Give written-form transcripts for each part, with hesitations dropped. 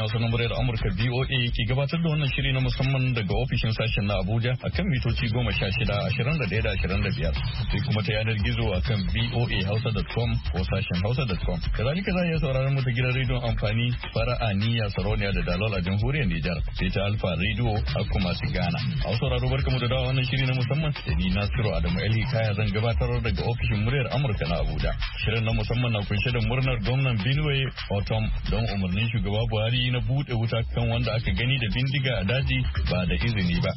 Hausa na muryar Amurka VOA ke gabatar da wannan shiri na musamman daga ofishin sashen na Abuja akan mitoci 16, 21 da 25 sai kuma ta yanar gizo akan voahausa.com ko sashen hausa.com. Kazalika za a iya sauraron mu ta gidan rediyon amfani Fara'a, Niyya, Sarauniya da Dalol a jamhuriyar Nijar sai ta Alfa Radio a kuma Ghana. A sauraro barkamu da dawa wannan shiri na musamman da ni Nasiru Adamu Ali Kaya zan gabatar daga ofishin muryar Amurka na Abuja. Shirin na musamman na kunshe da murnar gwamnan Benue Otom don umarnin shugaba Buhari na bude wuta kan wanda aka gani da bindiga a daji ba da izini ba.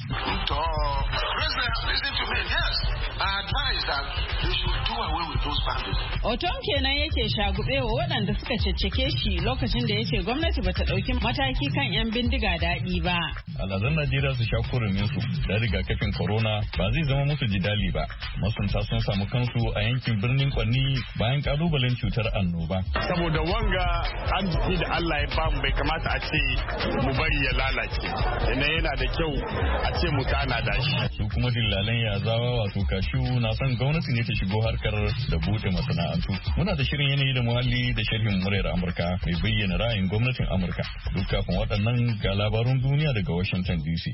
Otom kenan yake shagube wa waɗanda suka caccake shi lokacin da yake gwamnati bata ɗauki mataki kan 'yan bindiga daɗi ba. Alhazan Najeriya su sha kurumin su da rigakafin corona ba zai zama musu jidali ba. Masunta sun samu kansu a yankin birnin Kwanni bayan kalubalen cutar annoba. Saboda wanga arziki da Allah ya bamu bai kamata a ce mu bari ya lalace. Yana da kyau a ce mu tana da shi. Su kuma dillalan yazawa wato kashu na son gwamnati ne ta shigo harkar da bude masana'antu. Muna da shirin yanayi da muhalli da sharhin muryar Amurka mai bayyana ra'ayin gwamnatin Amurka. Duk kafin waɗannan ga labarun duniya daga Washington DC.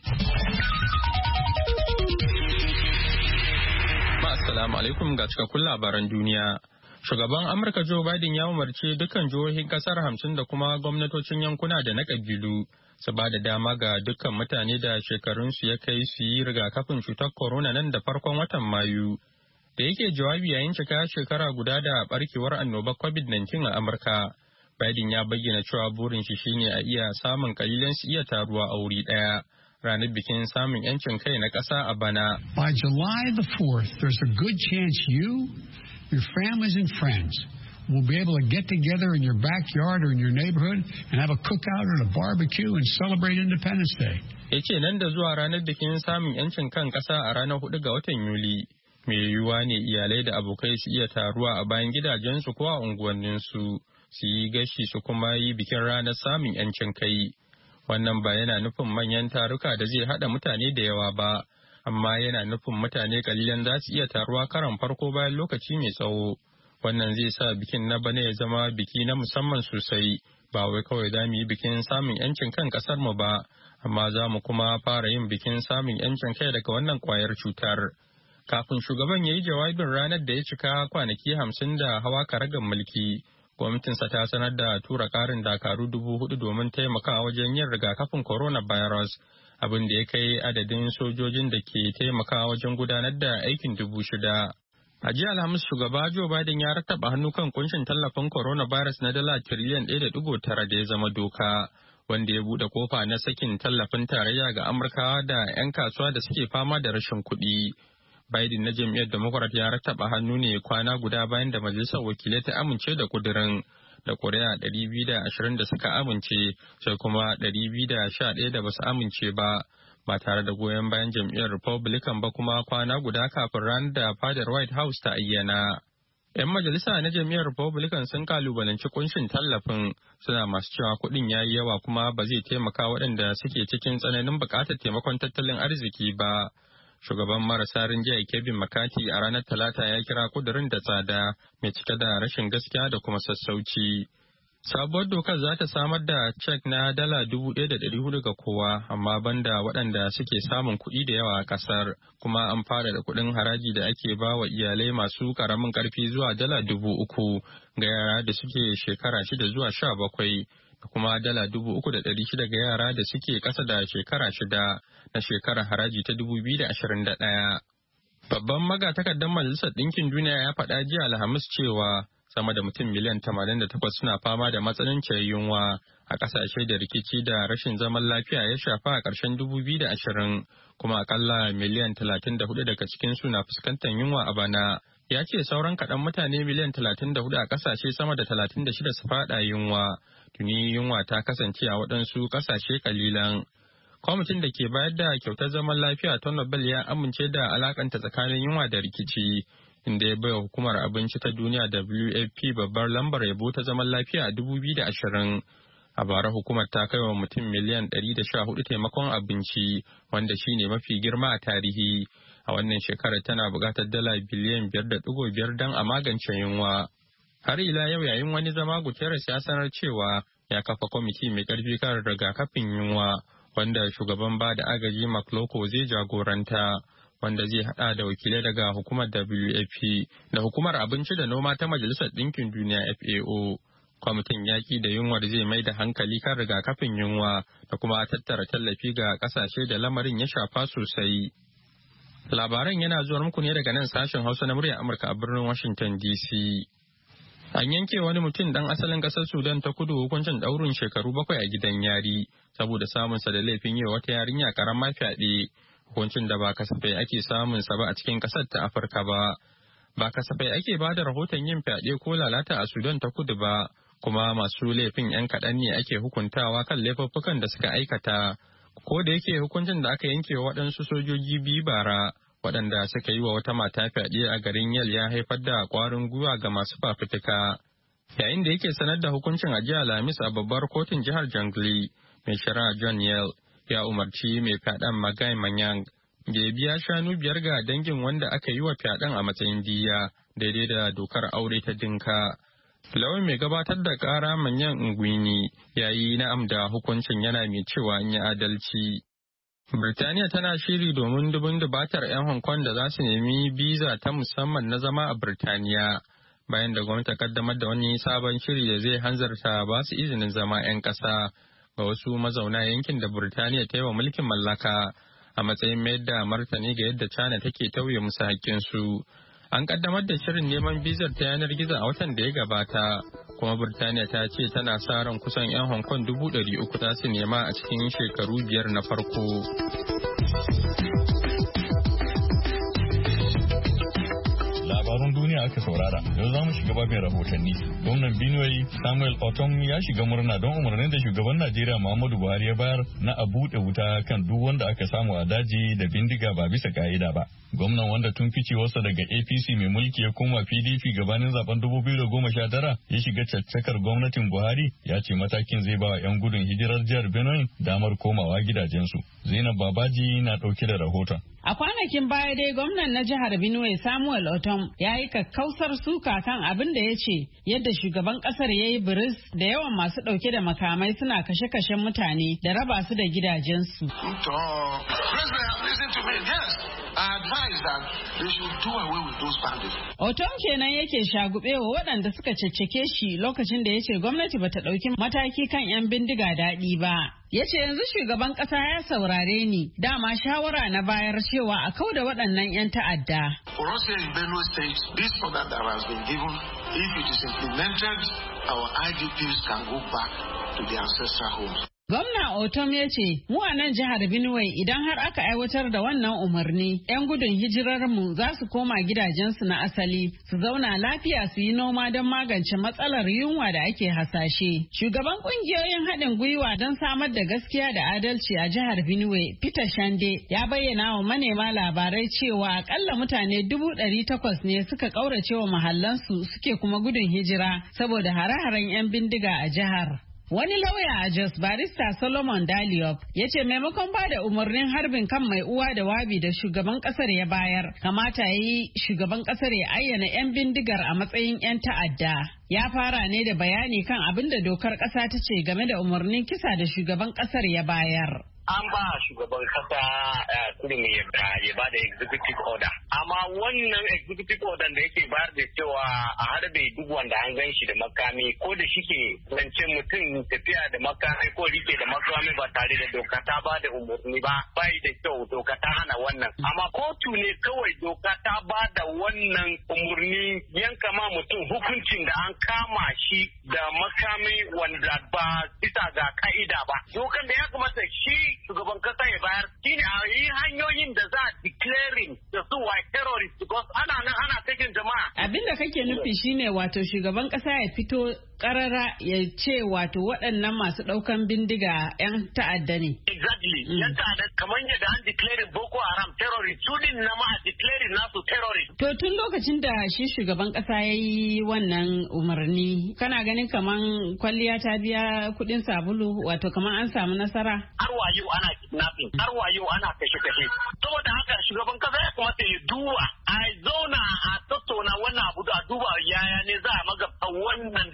Assalamu alaikum ga cikakkun labaran duniya. Shugaban Amurka Joe Biden ya umarci dukkan jihohin kasar 50 da kuma gwamnatocin yankuna da na kabilu su ba da dama ga dukkan mutane da shekarunsu ya kai su yi rigakafin cutar corona nan da farkon watan Mayu. Da yake jawabi yayin cika shekara guda da barkewar annobar COVID-19 a Amurka, Biden ya bayyana cewa burin shi shine a iya samun kalilan su iya taruwa a wuri ɗaya. Ranar bikin samun 'yancin kai na ƙasa a bana. By July the 4th, there's a good chance you, your families and friends will be able to get together in your backyard or in your neighborhood and have a cookout or a barbecue and celebrate Independence Day. Ya ce nan da zuwa ranar bikin samun 'yancin kan ƙasa a ranar 4 ga watan Yuli, mai yiwuwa ne iyalai da abokai su iya taruwa a bayan gidajensu ko a unguwanninsu, su yi gashi su kuma yi bikin ranar samun 'yancin kai. Wannan ba yana nufin manyan taruka da zai haɗa mutane da yawa ba, amma yana nufin mutane kalilan za su iya taruwa karon farko bayan lokaci mai tsawo. Wannan zai sa bikin na bana ya zama biki na musamman sosai, ba wai kawai za mu yi bikin samun 'yancin kan ƙasarmu ba, amma za mu kuma fara yin bikin samun 'yancin kai daga wannan ƙwayar cutar. Kafin shugaban ya yi jawabin ranar da ya cika kwanaki 50 da hawa karagar mulki, gwamnatinsa ta sanar da tura karin dakaru 4,000 domin taimakawa wajen yin rigakafin coronavirus, abin da ya kai adadin sojojin da ke taimakawa wajen gudanar da aikin 6,000. A jiya Alhamis shugaba Joe Biden ya rattaba hannu kan kunshin tallafin coronavirus na dala tiriliyan 1.9 da ya zama doka, wanda ya bude kofa na sakin tallafin tarayya ga Amurkawa da 'yan kasuwa da suke fama da rashin kuɗi. Biden na jam'iyyar Democrat ya rattaba hannu ne kwana guda bayan da majalisar wakilai ta amince da kudirin da kuri'a 220 da suka amince sai kuma 211 da basu amince ba tare da goyon bayan jam'iyyar Republican ba kuma kwana guda kafin ranar da fadar White House ta ayyana. 'Yan majalisa na jam'iyyar Republican sun kalubalanci kunshin tallafin suna masu cewa kuɗin ya yi yawa kuma ba zai taimaka waɗanda suke cikin tsananin buƙatar taimakon tattalin arziki ba. Shugaban marasa rinjaye Kevin McCarthy a ranar Talata ya kira kudirin da tsada mai cike da rashin gaskiya da kuma sassauci. Sabuwar dokar za ta samar da cek na dala 1,400 ga kowa, amma banda waɗanda suke samun kuɗi da yawa a ƙasar, kuma an fara da kuɗin haraji da ake ba wa iyalai masu ƙaramin ƙarfi zuwa dala 3,000 ga yara da suke shekara 6 zuwa 17. Da kuma dala 3,600 ga yara da suke ƙasa da shekara 6 na shekarar haraji ta 2021. Babban magatakardar Majalisar Ɗinkin Duniya ya faɗa jiya Alhamis cewa sama da mutum miliyan 88 suna fama da matsananciyar yunwa a ƙasashe da rikici da rashin zaman lafiya ya shafa a ƙarshen 2020, kuma akalla miliyan 34 daga cikin su na fuskantar yunwa a bana. Ya ce sauran kaɗan mutane miliyan 34 a ƙasashe sama da 36 su faɗa yunwa. Tuni yunwa ta kasance a waɗansu ƙasashe kalilan. Kwamitin da ke bayar da kyautar zaman lafiya ta Nobel ya amince da alakanta tsakanin yunwa da rikici, inda ya baiwa hukumar abinci ta duniya WFP babbar lambar yabo ta zaman lafiya a 2020. A bara hukumar ta kai wa mutum miliyan 114 taimakon abinci, wanda shine mafi girma a tarihi. A wannan shekarar tana buƙatar dala biliyan 5.5 don a magance yunwa. Har ila yau yayin wani zama Guterres ya sanar cewa ya kafa kwamiti mai ƙarfi kan rigakafin yunwa wanda shugaban ba da agaji Makloko zai jagoranta, wanda zai hada da wakilai daga hukumar WFP da hukumar abinci da noma ta Majalisar Ɗinkin Duniya FAO. Kwamitin yaƙi da yunwar zai mai da hankali kan rigakafin yunwa da kuma tattara tallafi ga ƙasashe da lamarin ya shafa sosai. Labaran yana zuwa muku ne daga nan sashen Hausa na muryar Amurka a birnin Washington DC. An yanke wani mutum dan asalin ƙasar Sudan ta kudu hukuncin ɗaurin shekaru 7 a gidan yari saboda samunsa da laifin yi wata yarinya karama fyaɗe, hukuncin da ba kasafai ake samunsa ba a cikin ƙasar ta Afirka ba. Ba kasafai ake ba da rahoton yin fyaɗe ko lalata a Sudan ta kudu ba, kuma masu laifin 'yan kaɗan ne ake hukuntawa kan laifuffukan da suka aikata. Ko da yake hukuncin da aka yanke wa waɗansu sojoji 2 bara, waɗanda suka yi wa wata mata fyaɗe a garin Yel ya haifar da ƙwarin gwiwa ga masu fafutuka. Yayin da yake sanar da hukuncin a jiya Alhamis a babbar kotun jihar Jonglei, mai shari'a John Yel ya umarci mai fyaɗen Magai Manyang da ya biya shanu 5 ga dangin wanda aka yi wa fyaɗen a matsayin diya daidai da dokar aure ta Dinka. Lawan mai gabatar da ƙara Manyan Ngwini ya yi na'am da hukuncin yana mai cewa an yi adalci. Birtaniya tana shiri domin dubun dubatar 'yan Hong Kong da za su nemi biza ta musamman na zama a Birtaniya, bayan da gwamnati ta kaddamar da wani sabon shiri da zai hanzarta ba su izinin zama 'yan ƙasa ga wasu mazauna yankin da Birtaniya ta yi wa mulkin mallaka, a matsayin mayar da martani ga yadda China take tauye musu haƙƙinsu. An kaddamar da shirin neman bizar ta yanar gizo a watan da ya gabata, kuma Birtaniya ta ce tana sa ran kusan 'yan Hong Kong 300,000 za su nema a cikin shekaru 5 na farko. Labarun duniya aka saurara, yau za mu shiga babin rahotanni. Gwamnan Benue Samuel Otom ya shiga murna don umarnin da shugaban Najeriya Muhammadu Buhari ya bayar na a buɗe wuta kan duk wanda aka samu a daji da bindiga ba bisa ka'ida ba. Gwamnan, wanda tun ficewarsa daga APC mai mulki ya koma PDP gabanin zaben 2019 ya shiga caccakar gwamnatin Buhari, ya ce matakin zai ba wa 'yan gudun hijirar jihar Benue damar komawa gidajensu. Zainab Babaji na ɗauke da rahoton. A kwanakin baya dai gwamnan na jihar Benue Samuel Otom ya yi kakkausar suka kan abin da ya ce yadda shugaban kasar ya yi biris da yawan masu ɗauke da makamai suna kashe-kashen mutane da raba su da gidajensu. Otom kenan yake shagubewa waɗanda suka caccake shi lokacin da ya ce gwamnati bata ɗauki mataki kan 'yan bindiga daɗi ba. Ya ce yanzu shugaban ƙasa ya saurare ni, dama shawara na bayar cewa a kauda waɗannan 'yan ta'adda. For us here in Benue State, this order that has been given, if it is implemented, our IDPs can go back to their ancestral homes. Gwamna Otom ya ce, mu a nan jihar Benue idan har aka aiwatar da wannan umarni, 'yan gudun hijirarmu za su koma gidajensu na asali, su zauna lafiya su yi noma don magance matsalar yunwa da ake hasashe. Shugaban kungiyoyin haɗin gwiwa don samar da gaskiya da adalci a jihar Benue, Peter Shande, ya bayyana wa manema labarai cewa akalla mutane 800,000 ne suka ƙaurace wa mahallansu suke kuma gudun hijira saboda hare-haren 'yan bindiga a jihar. Wani lauya a Jos, barista Solomon Daliop, ya ce maimakon ba da umarnin harbin kan mai uwa da wabi da shugaban kasar ya bayar, kamata ya yi shugaban kasar ya ayyana 'yan bindigar a matsayin 'yan ta'adda. Ya fara ne da bayani kan abin da dokar kasa ta ce game da umarnin kisa da shugaban kasar ya bayar. An ba shugaban kasa kurmi ya ba da executive order. Amma wannan executive order da yake bayar da cewa a harbe duk wanda an gan shi da makami, ko da shike zance mutum tafiya da makami ko rike da makami ba tare da doka ta ba da umarni ba, bai da kyau, doka ta hana wannan. Amma kotu ne kawai doka ta ba da wannan umarni yanka ma mutum hukuncin da an kama shi da makami wanda ba bisa ga ka'ida ba. Dokan da ya kamata shi shugaban kasa ya bayar shine a yi hanyoyin da za a declaring da su wa terrorist, because ana nan ana cikin jama'a. Abin da kake nufi shine wato shugaban kasa ya fito karara ya ce wato waɗannan masu ɗaukan bindiga 'yan ta'adda ne. Exactly. 'Yan ta'adda kamar yadda an declaring Boko Haram terrorist, su din na ma a declaring nasu terrorist. To tun lokacin da shi shugaban kasa ya yi wannan umarni, kana ganin kaman kwalliya ta biya kuɗin sabulu, wato kaman an samu nasara? Har wayo ana kidnapping, har wayo ana kashe-kashe. Saboda haka shugaban kasa ya kamata ya duba, a zauna a tattauna wannan abu da duba yaya ne za a magabta wannan da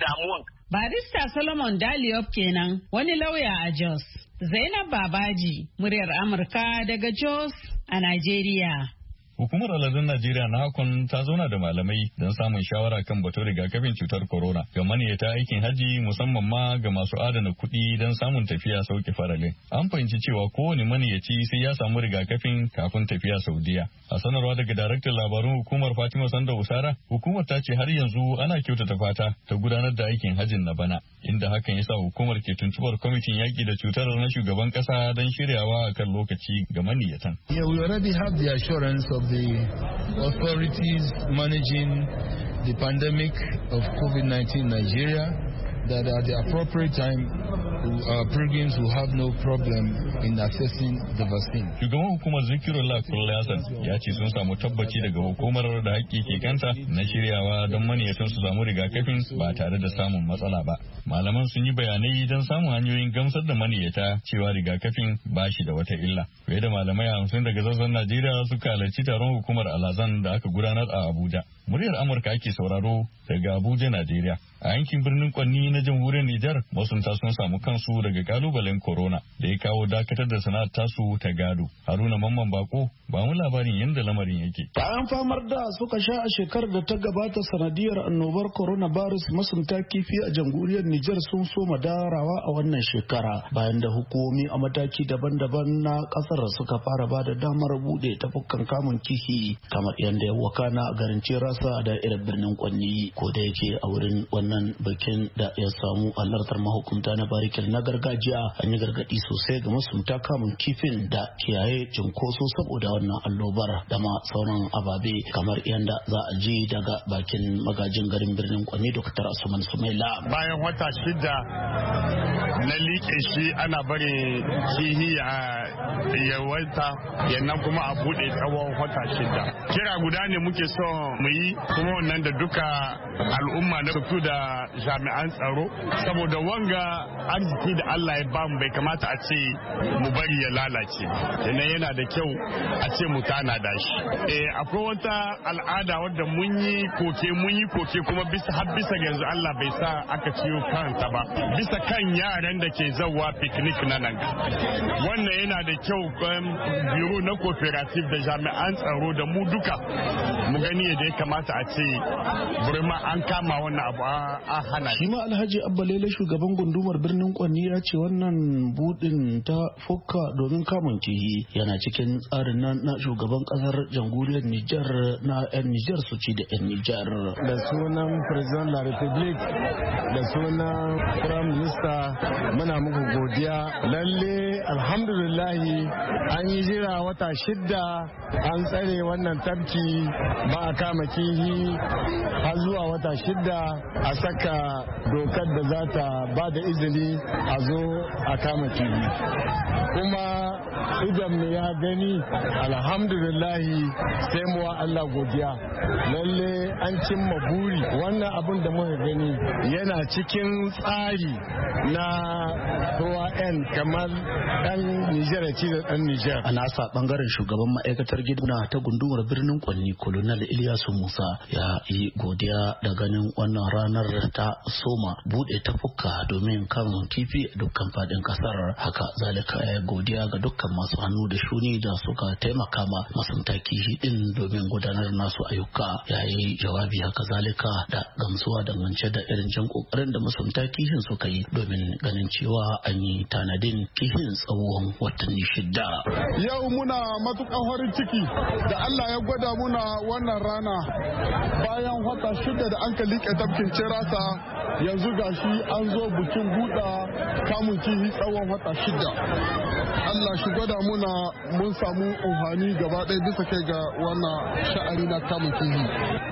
damuwan. Barista Solomon Daliop kenan, wani lauya a Jos. Zainab Babaji, muryar Amurka daga Jos a Najeriya. Hukumar Aladun Najeriya na hakon ta zauna da malamai don samun shawara kan batun rigakafin cutar corona ga maniyata aikin haji musamman ma ga masu adana kuɗi don samun tafiya sauke faralin. An fahimci cewa kowane maniyaci sai ya samu rigakafin kafin tafiya Saudiya. A sanarwa daga daraktan labarun hukumar Fatima Sanda Usara, hukumar ta ce har yanzu ana kyautata fata ta gudanar da aikin hajin na bana, inda hakan yasa hukumar ke tuntubar kwamitin yaƙi da cutar na shugaban ƙasa don shiryawa a kan lokaci ga maniyatan. Yeah, we already have the assurance of the authorities managing the pandemic of COVID-19 in Nigeria that at the appropriate time pilgrims will have no problem in accessing the vaccine. Shugaban hukumar Zikirullah Kullasan ya ce sun samu tabbaci daga hukumar da haƙƙi ke kanta na shiryawa don maniyatan su samu rigakafin ba tare da samun matsala ba. Malaman sun yi bayanai don samun hanyoyin gamsar da maniyata cewa rigakafin ba shi da wata illa. Fiye da malamai 50 daga sassan Najeriya suka halarci taron hukumar Alhazan da aka gudanar a Abuja. Muryar Amurka ake sauraro daga Abuja, Najeriya. A yankin birnin Kwanni na jamhuriyar Nijar, masunta sun samu kansu daga kalubalen corona da ya kawo dakatar da sana'ar tasu ta gado. Haruna Mamman Bako ba mu labarin yadda lamarin yake. Bayan famar da suka sha a shekarar da ta gabata sanadiyar annobar coronavirus, masunta kifi a jamhuriyar Nijar sun soma darawa a wannan shekara bayan da hukumomi a mataki daban-daban na kasar suka fara ba da damar bude tafukan kamun kifi kamar yadda ya wakana a garin Cerasa da irin birnin Kwanni, ko da yake a wurin wannan bikin da ya samu halartar mahukunta na barikin na gargajiya, an yi gargadi sosai ga masunta kamun kifin da kiyaye cinkoso saboda wannan allobar da ma sauran ababe, kamar yadda za a ji daga bakin magajin garin birnin Kwanni Dr. Asuman Sumaila. Bayan wata shida na liƙe shi ana bari kihi a yawaita yannan kuma a buɗe tsawon wata shida. Kira guda ne muke so mu yi, kuma wannan da duka al'umma na su da jami'an tsaro, saboda wanga arziki da Allah ya bamu bai kamata a ce mu bari ya lalace. Yana da kyau a ce mu tana da shi. Akwai wata al'ada wadda mun yi koke kuma bisa yanzu Allah bai sa aka ciyo kanta ba, bisa kan yaran da ke zawa picnic na nan. Wannan yana da kyau biro na cooperative da jami'an tsaro da mu duka mu gani yadda ya kamata a ce burma an kama wannan abu a hana. Shi ma Alhaji Abba Lele, shugaban gundumar birnin Kwanni, ya ce wannan budin ta fukka domin kamun kihi yana cikin tsarin nan na shugaban kasar jamhuriyar Nijar na 'yan Nijar su ci da 'yan Nijar. Da sunan President la Republique da sunan Prime Minister muna muku godiya. Lalle alhamdulillahi an yi jira wata shidda an tsare wannan tafki ba a kama kihi har zuwa wata shidda a saka dokar da za ta ba da izini a zo a kama kihi. Kuma idan mu ya gani alhamdulillahi sai mu wa Allah godiya. Lalle an cimma buri. Wannan abin da muka gani yana cikin tsari na ruwa kamar ɗan Nijar ci da ɗan Nijar. A nasa ɓangaren shugaban ma'aikatar gidana ta gundumar birnin Kwanni, Kolonel Ilyasu Musa, ya yi godiya da ganin wannan ranar ta soma buɗe tafuka domin kamun kifi a dukkan faɗin ƙasar. Haka zalika ya godiya ga dukkan masu hannu da shuni da suka taimaka ma masunta kifi ɗin domin gudanar nasu ayyuka. Ya yi jawabi haka zalika da gamsuwa dangance da irin jan ƙoƙarin da masunta kifin suka yi domin ganin cewa an yi tanadin kifin tsawon watanni shida. Yau muna matuƙar farin ciki da Allah ya gwada muna wannan rana bayan wata shida da an ka liƙe tafkin Cerasa, yanzu gashi an zo bikin buɗa kamun kifi tsawon wata shida. Allah shi gwada muna mun samu umhani gaba ɗaya bisa kai ga wannan sha'ani na kamun kifi.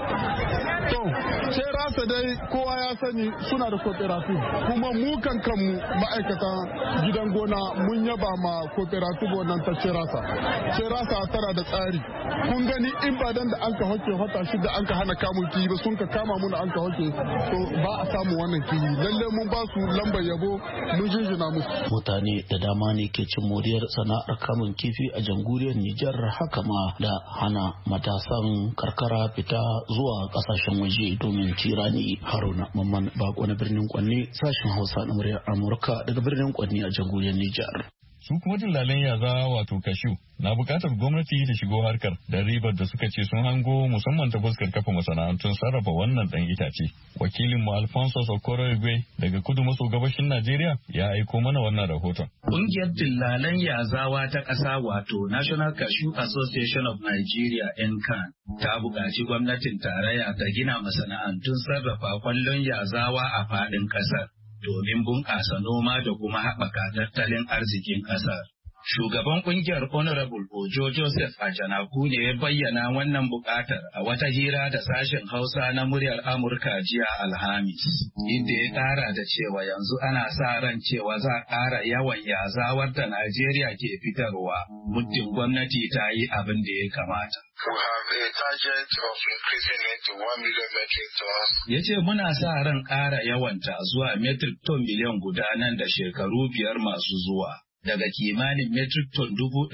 To, Cerasa dai kowa ya sani suna da cooperative, kuma mu kanmu ma'aikatan gidan gona mun mun yaba ma cooperative wannan ta Cerasa tana da tsari. Kun gani in ba dan da an ka hoke wata shida an ka hana kamun kihi ba sun ka kama mun an ka hoke to ba a samu wannan kihi. Lalle mun ba su lambar yabo mun jinjina musu. Mutane da dama ne ke cin moriyar sana'ar kamun kifi a jamhuriyar Nijar, haka ma da hana matasan karkara fita zuwa kasashen waje domin tirani. Haruna Mamman Bako na birnin Kwanne, sashen Hausa na muryar Amurka daga birnin Kwanne a jamhuriyar Nijar. Su kuma dillalan yaza wato kashu na bukatar gwamnati ta shigo harkar da ribar da suka ce sun hango musamman ta fuskar kafa masana'antun sarrafa wannan dan itace. Wakilin mu Alfonso Sokoro Igwe daga kudu maso gabashin Najeriya ya aiko mana wannan rahoton. Ƙungiyar dillalan yazawa ta ƙasa wato National Cashew Association of Nigeria (NCAN) ta buƙaci gwamnatin tarayya ta gina masana'antun sarrafa kwallon yazawa a faɗin ƙasar domin bunƙasa noma da kuma haɓaka tattalin arzikin ƙasar. Shugaban ƙungiyar Honorable Ojo Joseph Ajanaku ne ya bayyana wannan buƙatar a wata hira da sashen Hausa na muryar Amurka jiya Alhamis, inda ya ƙara da cewa yanzu ana sa ran cewa za a ƙara yawan yazawar da Najeriya ke fitarwa, muddin gwamnati ta yi abin da ya kamata. We have a target of increasing it to 1 million metric tons. Ya ce muna sa ran ƙara yawanta zuwa metric ton miliyan guda nan da shekaru 5 masu zuwa. Daga kimanin metric ton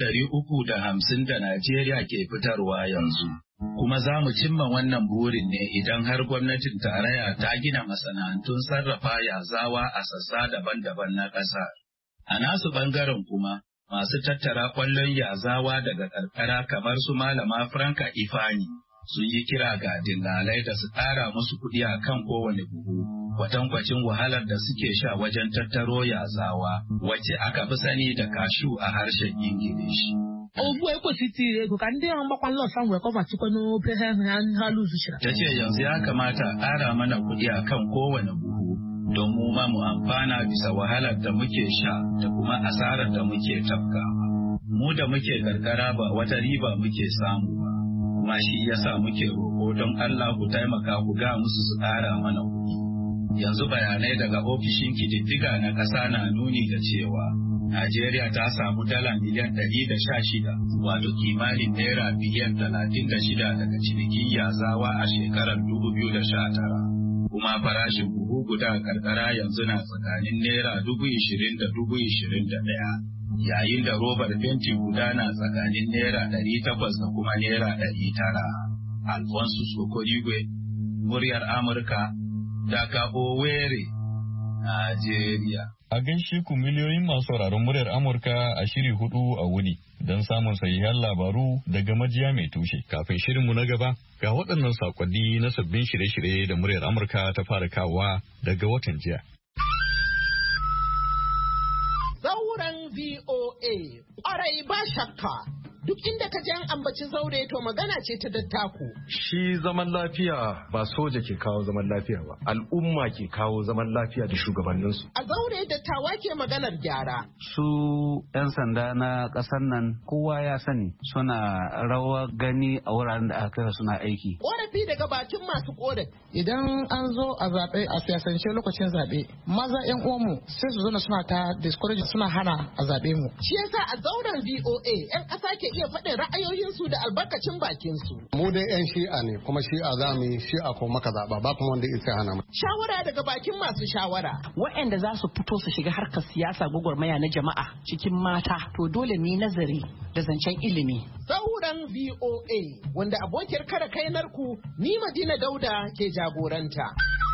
350,000 da Najeriya ke fitarwa yanzu. Kuma za mu cimma wannan burin ne idan har gwamnatin tarayya ta gina masana'antun sarrafa yazawa a sassa daban-daban na ƙasa. A nasu ɓangaren kuma, masu tattara ƙwallon yazawa daga karkara kamar su Malama Franka Ifani sun yi kira ga dillalai da su ƙara musu kuɗi a kan kowane buhu, kwatankwacin wahalar da suke sha wajen tattaro yazawa, wacce aka fi sani da kashu a harshen Ingilishi. Ta ce yanzu ya kamata a ƙara mana kuɗi a kan kowane buhu, don mu ma mu amfana bisa wahalar da muke sha da kuma asarar da muke tafkawa. Mu da muke karkara ba wata riba muke samu ba, kuma shi yasa muke roƙo don Allah ku taimaka ku ga musu su ƙara mana kuɗi. Yanzu bayanai daga ofishin kididdiga na ƙasa na nuni da cewa Najeriya ta samu dala miliyan 116, wato kimanin naira biliyan 36 daga cinikin yazawa a shekarar 2019. Kuma farashin buhu guda karkara yanzu na tsakanin naira 20,000 da 21,000, yayin da robar fenti guda na tsakanin naira 800 da kuma naira 900. Alfonso Sokorigwe, muryar Amurka, daga Owerri, Najeriya. A gaishe ku miliyoyin masu sauraron muryar Amurka a shiri 4 a wuni don samun sahihan labaru daga majiya mai tushe. Kafin shirinmu na gaba, ga waɗannan sakonni na sabbin shirye-shirye da muryar Amurka ta fara kawowa daga watan jiya. Zauren VOA, ƙwarai ba shakka. Duk inda ka an ambaci zaure to magana ce ta dattako. Shi zaman lafiya ba soja ke kawo zaman lafiya ba, al'umma ke kawo zaman lafiya da shugabanninsu. A zaure dattawa ke maganar gyara. Su 'yan sanda na ƙasar nan kowa ya sani suna rawa gani a wuraren da aka kai suna aiki. Ƙorafi daga bakin masu ƙorafi. Idan an zo a zaɓe a siyasance lokacin zaɓe, maza 'yan uwanmu sai su zana suna ta discourage suna hana a zaɓe mu. Shi yasa a zauren VOA 'yan ƙasa ke iya faɗin ra'ayoyinsu da albarkacin bakinsu. Mu dai 'yan shi'a ne kuma shi'a za mu yi shi'a ko maka zaɓa ba kuma wanda isa hana mu. Shawara daga bakin masu shawara. Waɗanda za su fito su shiga harkar siyasa gwagwarmaya na jama'a cikin mata to dole mu yi nazari da zancen ilimi. Sauran VOA wanda abokiyar kare kainarku ni Madina Dauda ke jagoranta.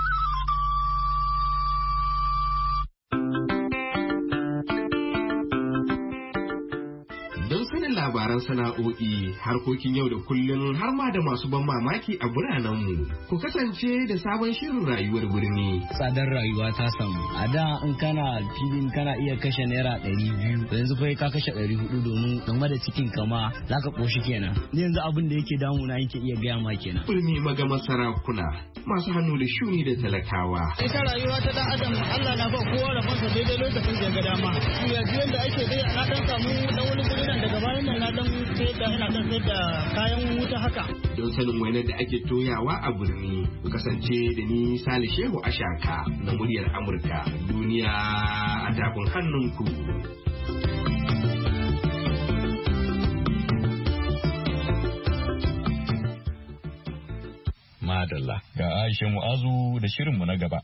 Labaran sana'o'i, harkokin yau da kullum har ma da masu ban mamaki a biranenmu. Ku kasance da sabon shirin rayuwar birni. Tsadar rayuwa ta samu. A da in kana filin kana iya kashe naira 200, yanzu fa ka kashe 400 domin game da cikin kama zaka koshi kenan. Ni yanzu abin da yake damuna yake iya gaya ma kenan. Birni magama sarakuna, masu hannu da shuni da talakawa. Ita rayuwa ta dan adam Allah na ba kowa rabansa daidai lokacin da ga dama. Yanzu yanda ake dai na dan samu dan wani gurin daga bayan na dan sai da kayan wuta haka. Don sanin wainar da ake toyawa a birni, ku kasance da ni Sale Shehu Ashaka na muryar Amurka. Duniya a tafin hannunku. Madalla. Ga Aisha Mu'azu da shirinmu na gaba.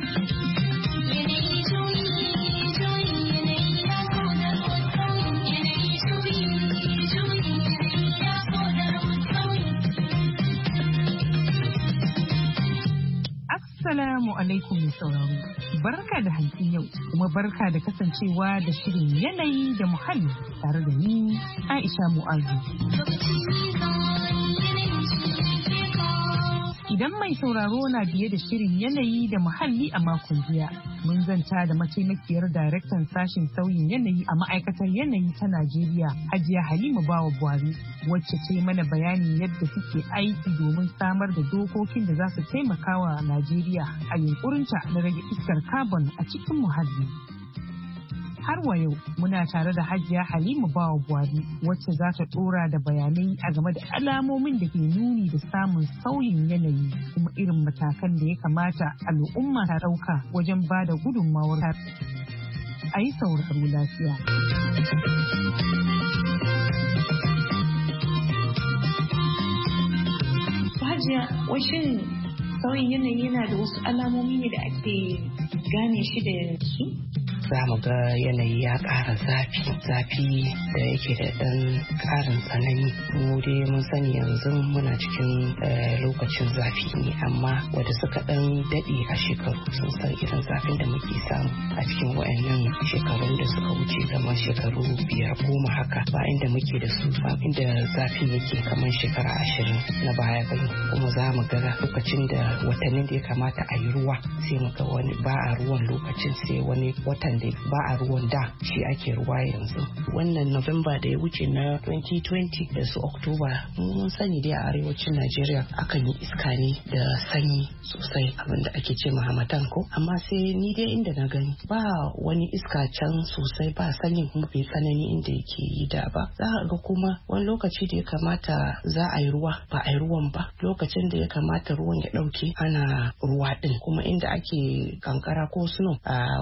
Assalamu alaikum mai sauraro. Barka da hantsin yau kuma barka da kasancewa da shirin yanayi da muhalli tare da ni Aisha Mu'azu. Idan mai sauraro na biye da shirin yanayi da muhalli a makon jiya, mun zanta da mataimakiyar daraktan sashen sauyin yanayi a ma'aikatar yanayi ta Najeriya, Hajiya Halima Bawa Buhari, wacce ce mana bayanin yadda suke aiki domin samar da dokokin da za su taimaka wa Najeriya a yunkurinta na rage iskar carbon a cikin muhalli. Har wa yau muna tare da Hajiya Halima Bawa Buhari wacce za ta tsora da bayanai a game da alamomin da ke nuni da samun sauyin yanayi kuma irin matakan da ya kamata al'umma ta ɗauka wajen ba da gudunmawar a yi sauraro lafiya. Hajiya, washin sauyin yanayi yana da wasu alamomi ne da ake gane shi da su? Za mu ga yanayi ya ƙara zafi da yake da ɗan ƙarin tsanani. Mu dai mun sani yanzu muna cikin lokacin zafi ne, amma wanda suka ɗan daɗe a shekaru sun san irin zafin da muke samu a cikin wayannan shekarun da suka wuce, kamar shekaru 5-10 haka, ba inda muke da su ba inda zafin yake kamar shekara 20 na baya gani. Kuma za mu ga lokacin da watannin da ya kamata a yi ruwa sai mu ga wani ba a ruwan lokacin, sai wani watan da ba a ruwan da shi ake ruwa yanzu. Wannan November da ya wuce na 2020 da su October, mun sani dai a arewacin Najeriya akan yi iska ne da sanyi sosai, abinda ake ce mahamatan ko, amma sai ni dai inda na gani ba wani iska can sosai, ba sanyin kuma bai tsanani inda yake yi da ba. Za ka ga kuma wani lokaci da ya kamata za a yi ruwa ba a yi ruwan ba, lokacin da ya kamata ruwan ya dauke ana ruwa din, kuma inda ake kankara ko snow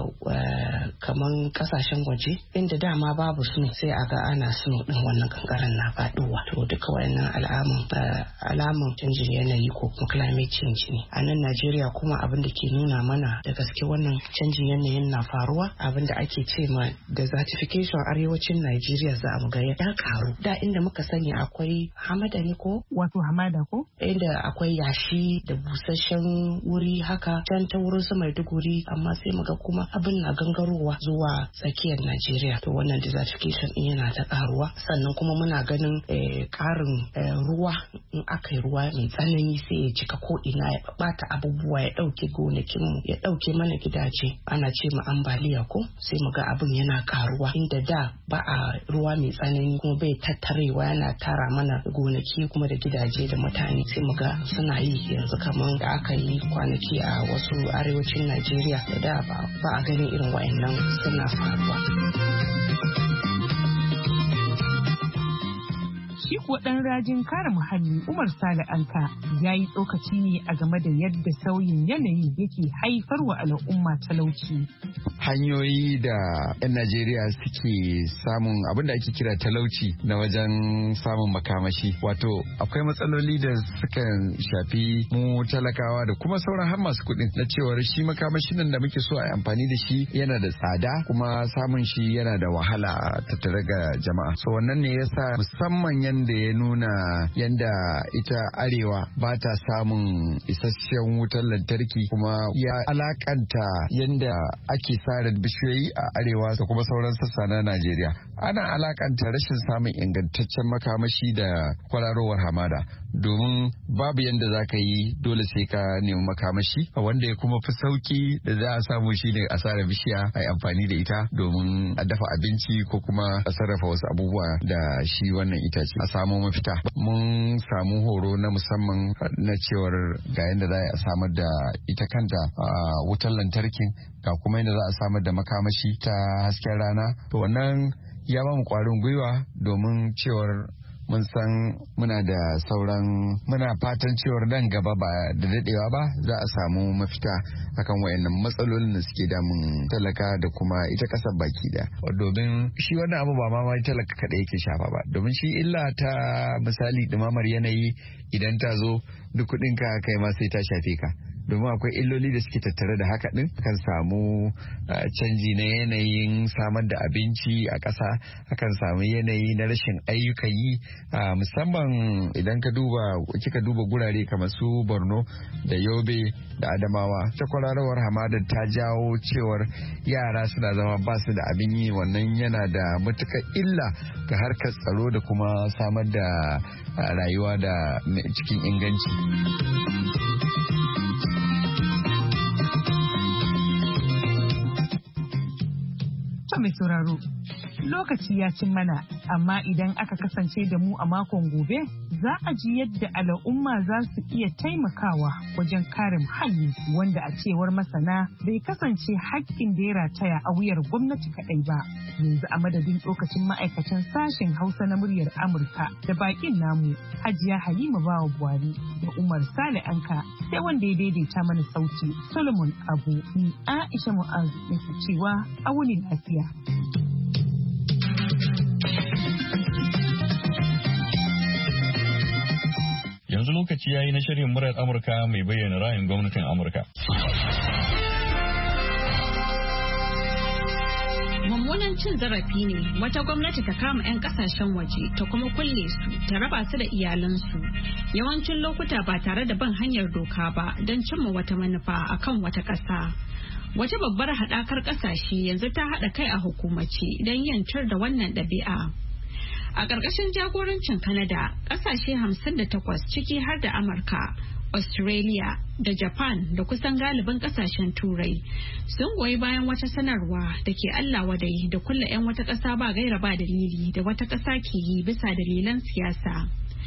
kaman kasashen waje inda dama babu snow sai a ga ana snow din, wannan kankaran na faduwa. To duka wayannan alamun canjin yanayi ko kuma climate change ne. A nan Najeriya kuma abin da ke nuna mana da gaske wannan canjin yanayin na faruwa, abin da ake ce ma desertification arewacin Najeriya za mu ga ya karu. Da inda muka sani akwai hamada ne ko? Wato hamada ko? Inda akwai yashi da busasshen wuri haka can ta wurin su Maiduguri, amma sai muga kuma abin na gangarowa zuwa tsakiyar Najeriya. To wannan desertification din yana ta karuwa. Sannan kuma muna ganin karin ruwa, in aka yi ruwa mai tsanani sai ya cika ko ina, ya bata abubuwa, ya dauke gonakinmu, ya dauke mana gidaje, ana ce ma ambaliya ko. Sai muga abin yana karuwa, inda da ba a ruwa mai tsanani kuma bai tattarewa yana tara mana gonaki kuma da gidaje da mutane, sai muga suna yi yanzu, kamar da aka yi kwanaki a wasu arewacin Najeriya da ba a ganin irin wa'annan suna faruwa. Shi kuwa ɗan rajin kare muhalli Umar Sale Anka ya yi tsokaci ne a game da yadda sauyin yanayi yake haifarwa al'umma talauci. Hanyoyi da 'yan Najeriya suke samun abin da ake kira talauci na wajen samun makamashi. Wato akwai matsaloli da sukan shafi mu talakawa da kuma sauran har masu kuɗin, na cewar shi makamashi nan da muke so a yi amfani da shi yana da tsada, kuma samun shi yana da wahala tattare ga jama'a. So wannan ne yasa musamman yanda ya nuna yanda ita arewa ba ta samun isasshen wutar lantarki, kuma ya alakanta yanda ake sare bishiyoyi a arewa da kuma sauran sassa na Najeriya. Ana alakanta rashin samun ingantaccen makamashi da kwararowar hamada, domin babu yanda za ka yi, dole sai ka nemi makamashi wanda ya kuma fi sauki da za a samu shi ne a sare bishiya a yi amfani da ita domin a dafa abinci ko kuma a sarrafa wasu abubuwa da shi wannan itace, a samu mafita. Mun samu horo na musamman na cewar ga yadda za a samar da ita kanta wutar lantarkin, ga kuma yadda za a samar da makamashi ta hasken rana. To wannan ya ba mu kwarin gwiwa, domin cewar mun san muna da muna fatan cewar nan gaba ba da dadewa ba za a samu mafita akan wayannan matsalolin da suke damun talaka da kuma ita kasar baki da. Domin shi wannan abu ba ma talaka kada yake shafa ba, domin shi illa ta misali dumamar yanayi idan ta zo duk kudinka kai ma sai ta shafe ka. Domin akwai illoli da suke tattare da haka din, kan samu canji na yanayin samar da abinci a ƙasa, akan samu yanayi na rashin ayyukan yi, musamman idan kika duba gurare kamar su Borno da Yobe da Adamawa. Ta kwararawar hamadar ta jawo cewar yara suna zama ba su da abin yi, wannan yana da matukar illa ga harkar tsaro da kuma samar da rayuwa da cikin inganci. Mai sauraro, lokaci ya cin mana, amma idan aka kasance da mu a makon gobe za a ji yadda al'umma za su iya taimakawa wajen kare muhalli, wanda a cewar masana bai kasance haƙƙin da ya rataya a wuyar gwamnati kaɗai ba. Yanzu a madadin lokacin ma'aikatan sashen Hausa na muryar Amurka da baƙin namu Hajiya Halima Bawa Buhari da Umar Sale Anka, sai wanda ya daidaita mana sauti Solomon Abu, ni Aisha Mu'az nake cewa a wuni lafiya. Yanzu lokaci yayi na shirin murar Amurka mai bayyana ra'ayin gwamnatin Amurka. Mummunan cin zarafi ne wata gwamnati ta kama 'yan kasashen waje ta kuma kulle su ta raba su da iyalansu, yawancin lokuta ba tare da bin hanyar doka ba don cimma wata manufa akan wata ƙasa. Wata babbar haɗakar ƙasashe yanzu ta haɗa kai a hukumace don yin tir da wannan ɗabi'a. A ƙarƙashin jagorancin Canada, ƙasashe 58 ciki har da Amurka, Australia da Japan da kusan galibin ƙasashen Turai sun goyi bayan wata sanarwa da ke Allah wadai da kulle 'yan wata ƙasa ba gaira ba dalili da wata ƙasa ke yi bisa dalilan siyasa.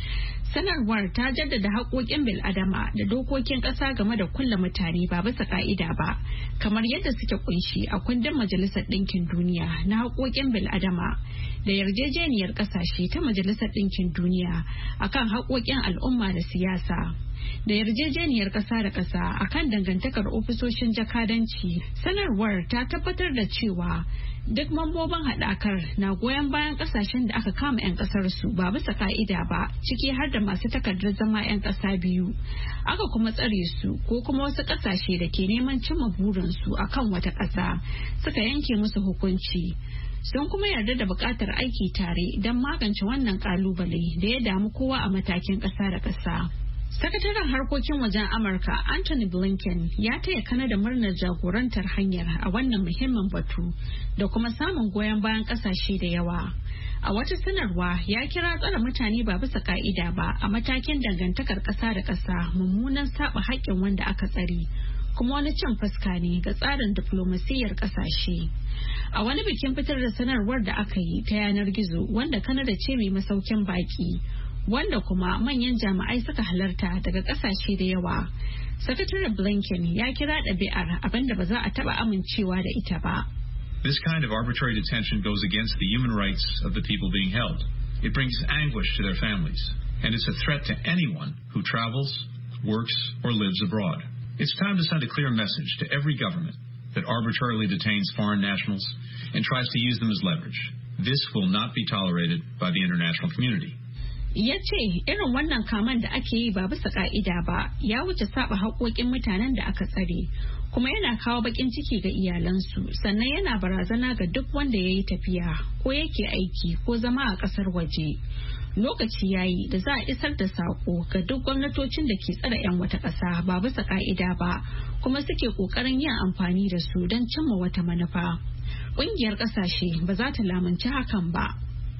Sanarwar ta jaddada haƙoƙin bil'adama da dokokin ƙasa game da kulle mutane ba bisa ƙa'ida ba, kamar yadda suke kunshi a kundin Majalisar Ɗinkin Duniya na haƙoƙin bil'adama da yarjejeniyar ƙasashe ta Majalisar Ɗinkin Duniya akan haƙoƙin al'umma da siyasa, da yarjejeniyar ƙasa da ƙasa akan dangantakar ofisoshin jakadanci. Sanarwar ta tabbatar da cewa duk mambobin haɗakar na goyon bayan ƙasashen da aka kama 'yan ƙasarsu ba bisa ka'ida ba, ciki har da masu takardar zama 'yan ƙasa biyu, aka kuma tsare su ko kuma wasu ƙasashe da ke neman cimma burinsu akan wata ƙasa suka yanke musu hukunci. Sun kuma yarda da buƙatar aiki tare don magance wannan ƙalubale da ya damu kowa a matakin ƙasa da ƙasa. Sakataren harkokin wajen Amurka Anthony Blinken ya taya Canada murnar jagorantar hanyar a wannan muhimmin batu da kuma samun goyon bayan kasashe da yawa. A wata sanarwa ya kira tsare mutane ba bisa ka'ida ba a matakin dangantakar ƙasa da ƙasa mummunan saba haƙƙin wanda aka tsare, kuma wani cin fuska ne ga tsarin diflomasiyyar ƙasashe. A wani bikin fitar da sanarwar da aka yi ta yanar gizo wanda Canada ce mai masaukin baƙi, wanda kuma manyan jami'ai suka halarta daga kasashe da yawa. Sakataren Blinken ya kira ɗabi'ar abinda ba za a taɓa amincewa da ita ba. This kind of arbitrary detention goes against the human rights of the people being held. It brings anguish to their families, and it's a threat to anyone who travels, works, or lives abroad. It's time to send a clear message to every government that arbitrarily detains foreign nationals and tries to use them as leverage. This will not be tolerated by the international community. Ya ce irin wannan kaman da ake yi ba bisa ka'ida ba ya wuce saba haƙoƙin mutanen da aka tsare, kuma yana kawo baƙin ciki ga iyalansu, sannan yana barazana ga duk wanda ya yi tafiya ko yake aiki ko zama a ƙasar waje. Lokaci ya yi da za a isar da saƙo ga duk gwamnatocin da ke tsare 'yan wata ƙasa ba bisa ka'ida ba kuma suke ƙoƙarin yin amfani da su don cimma wata manufa. Ƙungiyar ƙasashe ba za ta lamunci hakan ba.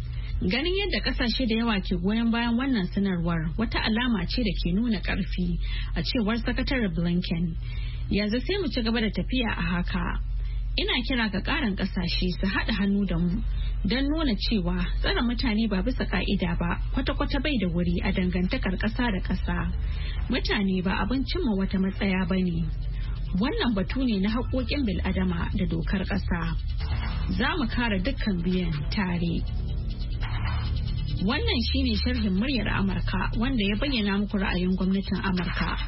Ganin yadda kasashe da yawa ke goyon bayan wannan sanarwar wata alama ce da ke nuna ƙarfi, a cewar sakataren Blinken. Yanzu sai mu ci gaba da tafiya a haka. Ina kira ga ƙarin kasashe su haɗa hannu da mu don nuna cewa tsare mutane ba bisa ka'ida ba kwata-kwata bai da wuri a dangantakar ƙasa da ƙasa. Mutane ba abin cimma wata matsaya ba ne. Wannan batu ne na haƙoƙin bil'adama da dokar ƙasa. Za mu kare dukkan biyan tare. Wannan shine sharhin muryar Amurka wanda ya bayyana muku ra'ayin gwamnatin Amurka.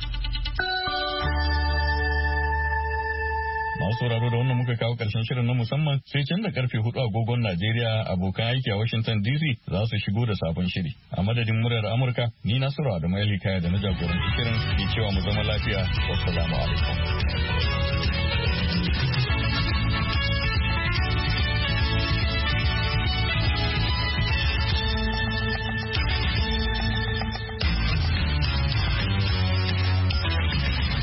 Masu sauraro da wannan muka kawo karshen shirin na musamman sai can da karfe 4 agogon Najeriya abokan aiki a Washington DC za su shigo da sabon shiri. A madadin muryar Amurka, ni Nasiru Adamu Kaya da na jagoranci shirin ke cewa mu zama lafiya. Wassalamu alaikum.